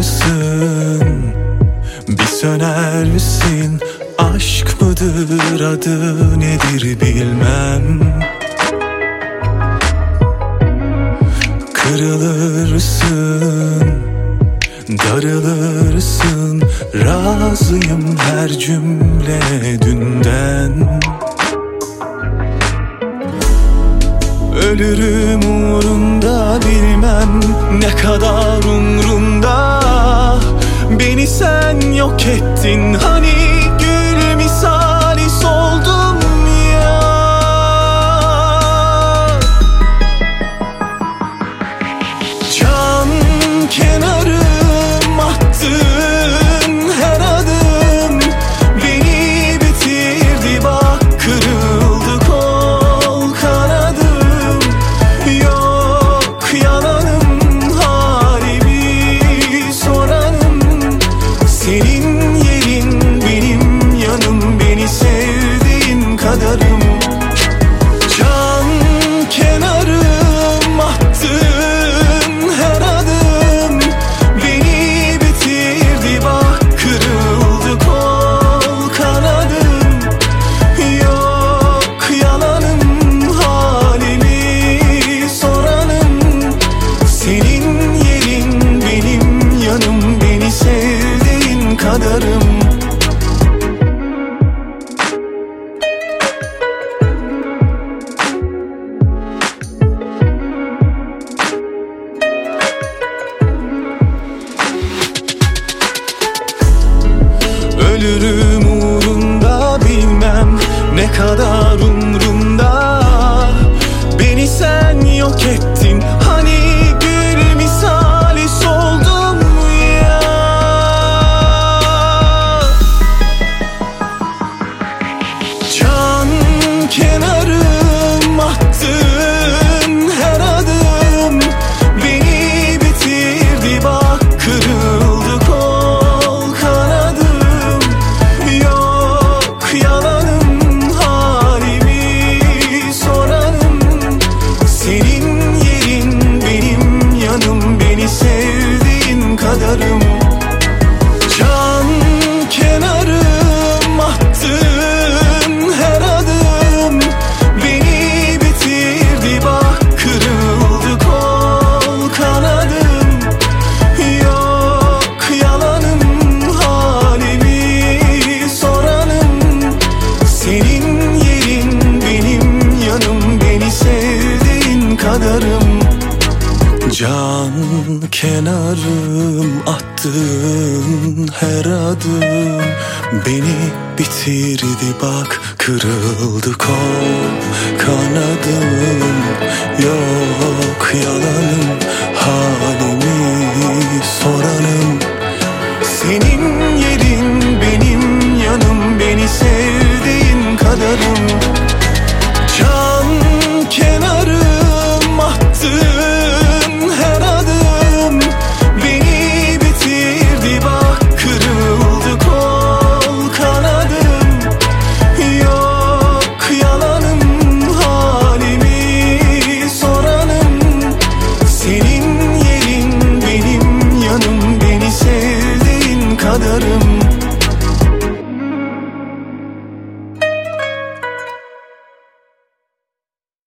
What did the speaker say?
mısın? Bir söner misin? Aşk mıdır, adı nedir bilmem. Kırılırsın, darılırsın. Razıyım her cümle dünden. Ölürüm uğrunda, bilmem ne kadar umrunda. Beni sen yok ettin, hani gül misali soldum ya. Can kenarım, attığın her adım beni bitirdi, bak kırıldı kol kanadım. Yok yalanım, halimi soranım. Senin yerin benim yanım, beni sevdiğin kadarım. Can kenarım, attığın her adım beni bitirdi, bak kırıldı kol kanadım. Yok yalanım, halimi soranım. Senin yerin benim yanım, beni sevdiğin kadarım. Ölürüm uğrunda, bilmem ne kadar umrumda. Beni sen yok ettin, hani gül misali soldum ya. Can kenarım, attığın her adım beni bitirdi, bak kırıldı kol kanadım. Yok yalanım, halimi soranım. Senin yerin benim yanım, beni sevdiğin kadarım. Can kenarım, attığın her adım beni bitirdi, bak kırıldı kol kanadım. Yok yalanım, halimi soranım. Senin yerin benim yanım, beni sevdiğin kadarım. Can kenarım, attığın her adım beni bitirdi, bak kırıldı kol kanadım. Yok yalanım, halimi soranım. Senin yerin benim yanım, beni sevdiğin kadarım. Can kenarım, attığın her adım beni bitirdi, bak kırıldı kol kanadım. Yok yalanım, halimi soranım. Senin yerin benim yanım, beni sevdiğin kadarım.